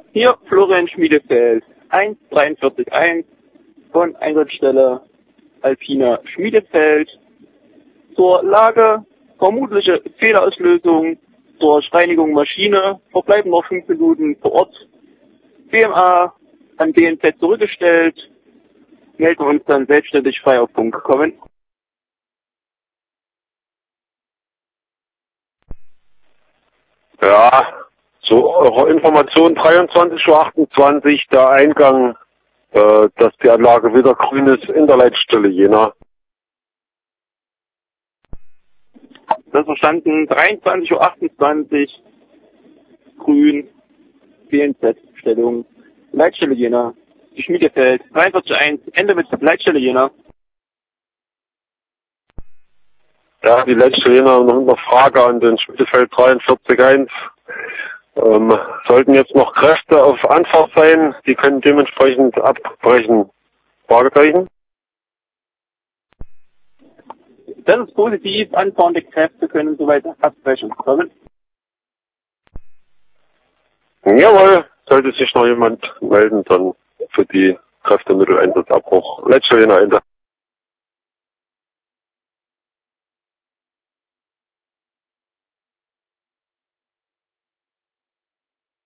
Hier Florian Schmiedefeld, 143.1 von Einsatzstelle Alpina Schmiedefeld. Zur Lage, vermutliche Fehlerauslösung durch Reinigung Maschine, verbleiben noch 5 Minuten vor Ort. BMA an BNZ zurückgestellt, melden uns dann selbstständig frei auf Punkt kommen. Ja, so eure Information 23:28 Uhr, der Eingang, dass die Anlage wieder grün ist in der Leitstelle Jena. Das verstanden, 23:28 Uhr, grün, BNZ-Stellung, Leitstelle Jena, die Schmiedefeld, 43.1, Ende mit Leitstelle Jena. Ja, die Leitstelle Jena noch eine Frage an den Schmiedefeld 43.1. Sollten jetzt noch Kräfte auf Anfahrt sein, die können dementsprechend abbrechen. Fragezeichen? Das ist positiv, anfahrende Kräfte können soweit abbrechen. Kommen. Jawohl, sollte sich noch jemand melden, dann für die Kräftemitteleinsatzabruch. Leitstelle Jena Ende.